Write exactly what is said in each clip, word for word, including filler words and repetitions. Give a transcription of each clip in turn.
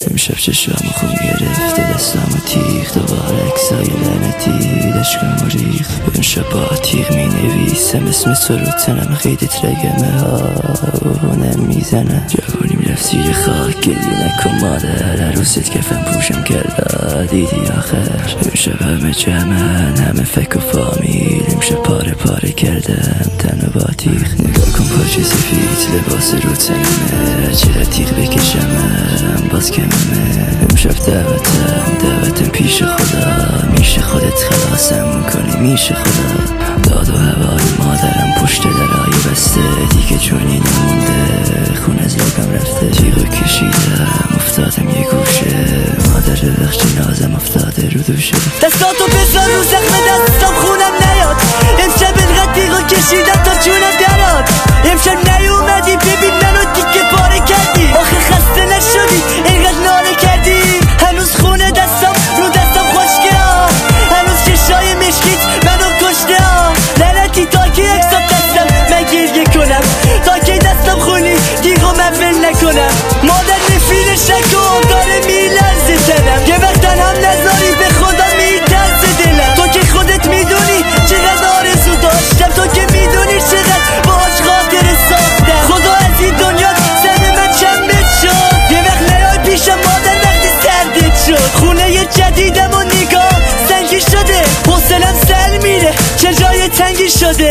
امشب چشم خون گرفته دستم و تیغ دوباره اکسای لعنتی دشکم و ریخ. امشب با تیغ می نویسم اسم تو رو تنم خیدت رگمه ها و نمیزنه. جوانیم رفت زیر خاک گلی نکن مادر عروست کفم پوشم کرده دیدی آخر. امشب همه جمعن همه فک و فامیل امشب پاره پاره کردم تن و با تیغ. نگاه کن پاچه سفید لباس رو تنمه چرا تیغ بکشمم باز کممه. امشب دعوتم دعوتم پیش خدا میشه خودت خلاصم کنی میشه خدا. داد و هوای مادرم پشت درای بسته دیگه جونی نمونده خون از لبم رفته. تیغو کشیدم افتادم یه گوشه مادر ببخشی نازم افتاده رو دوشه. دستاتو بذار رو زخم دستم خونم نیاد. امشب اینقدر تیغو کشیدم تا جونم دراد. امشب نیومدی ببین منو دیگه پاره کردی. آخه خسته نشدی اینقدر ناله کردی. هنوز خونه دستم رو دستم خشکه ها. هنوز چشای مشکیت منو کشته ها. لعنتی تا که اکساب دستم من گریه کنم تا که دستم خونی تیغو من ول نکنم. مادر نفرینش نکن داره میلرزه تنم. یه وقت تنم نذاری به خدا میترسه دلم. تو که خودت میدونی چقدر آرزو داشتم. تو که میدونی چقدر باش خاطر ساختم. خدا از این دنیا سر من چمت شد. یه وقت نیای پیشم مادر وقتی سردت شد. خونه یه جدیدم و نگاه سنگی شده. حوصلم سر میره چه جای تنگی شده.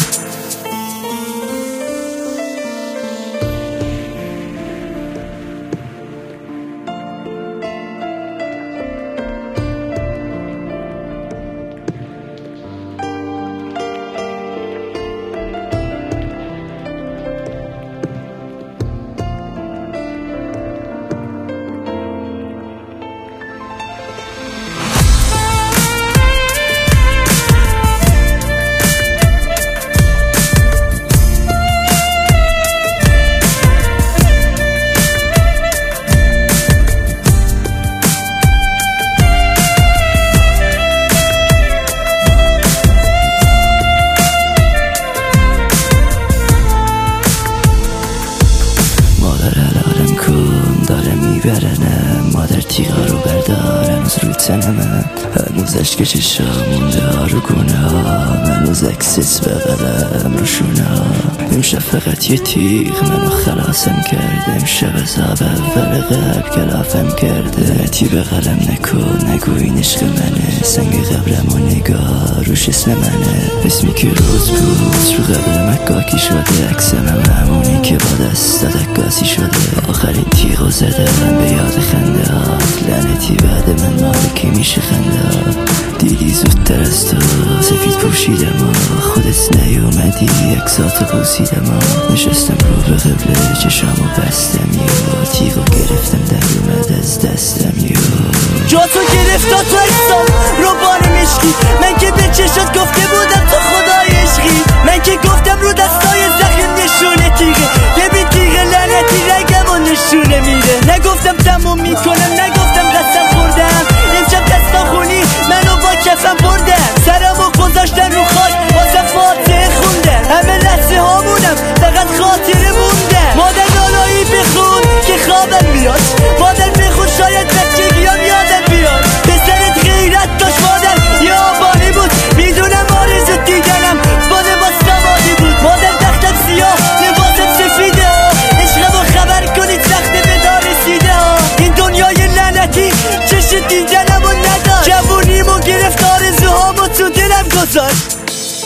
میبرنم مادر تیغا رو بردار هنوز رو تنمه. هنوز عشق چشم مونده ها رو گونه ها. هنوز عکست بغلم رو شونه ها. امشب فقط یه تیغ منو خلاصم کرده. امشب از آب اول قلب کلافم کرده. تی بغلم نکن نگو این عشق منه. سنگ قبرم و نگاه روش اسم منه. اسمی که روز بود رو قبل مکاکی شده. عکسم هم همونی که با دستت عکاسی شده. آخرین تیغو زدم به یاد خنده هات. لعنتی بعد من مالکی میشه خنده هات. دیدی زودتر از تو سفید پوشیدم و خودت نیومدی اکساتو بوسیدم و نشستم رو به قبله چشامو بستم یا تیغو گرفتم در اومد از دستم یا جا تو گرفتا تو اکسام رو بار مشکی. من که به چشات گفته بودم تو خدای عشقی. من که گفتم رو دستای زخم نشونه تیغه. ببین تیغه لعنتی رگم و نشونه میره. نگفتم تموم میکنم نگفتم قسم خوردم. امشب دستم خونی منو با کفم بردم. سرمو گذاشتن رو خاک واسه فاتحه خوندم. همه لحظه هامونم فقط خاطره موندم. مادر نالایی بخون که خوابم بیاد. مادر بخون شاید بچگیام یادم بیاد. پسرت غیرت داشت مادر یه آبانی بود. میدونم آرزو دیدنم با لباس سوادی بود. مادر تختم سیاه لباسم سفیده ها. عشقمو خبر کنید وقت به دار رسیده ها. این دنیای لعنتی چشم دیدنمو نداشت. جوونیمو گرفت آرزوهامو تو دلم گذاشت.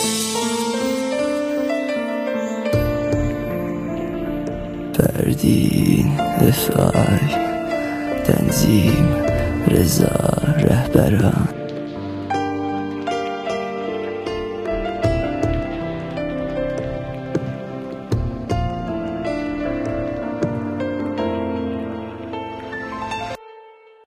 فردین افعال تنظیم رضا رهبران.